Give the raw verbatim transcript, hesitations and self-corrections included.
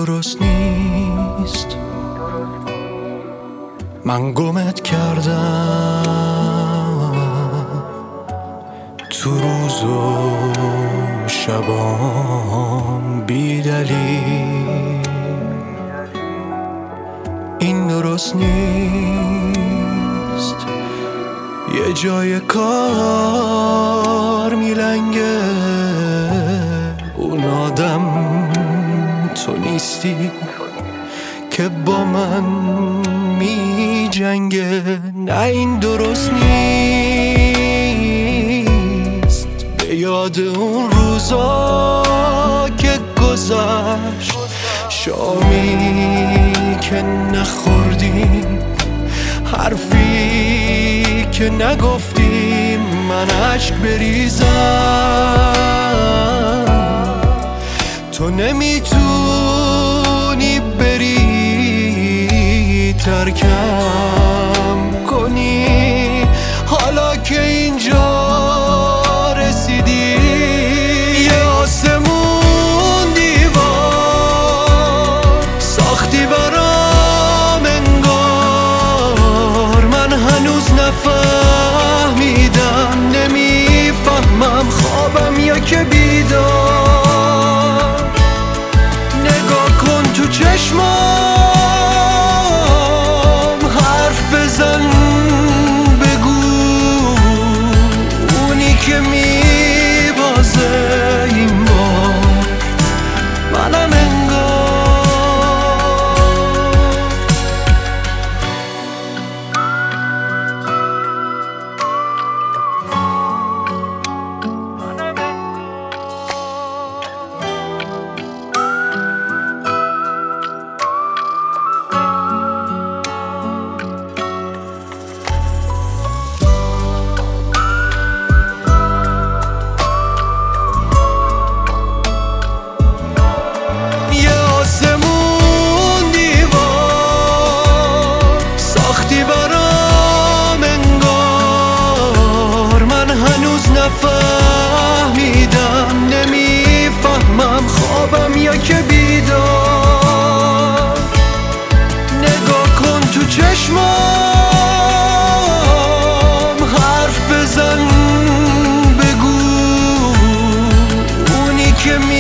درست نیست، من گمت کردم تو روز و شبام بی دلیل. این درست نیست، یه جای کار میلنگه، اون آدم تو نیستی که با من می جنگه. نه این درست نیست، به یاد اون روزا که گذشت، شامی که نخوردیم، حرفی که نگفتیم، من اشک بریزم تو نمیتونی بری ترکم کنی. حالا که اینجا رسیدی، یه آسمون دیوار ساختی برام انگار، من هنوز نفهمیدم، نمیفهمم خوابم یا که بیدار. نگاه کن تو چشمام، حرف بزن، بگو اونی که میبازه این بار منم انگار. نفهمیدم، نمیفهمم خوابم یا که بیدار. نگاه کن تو چشمام، حرف بزن، بگو اونی که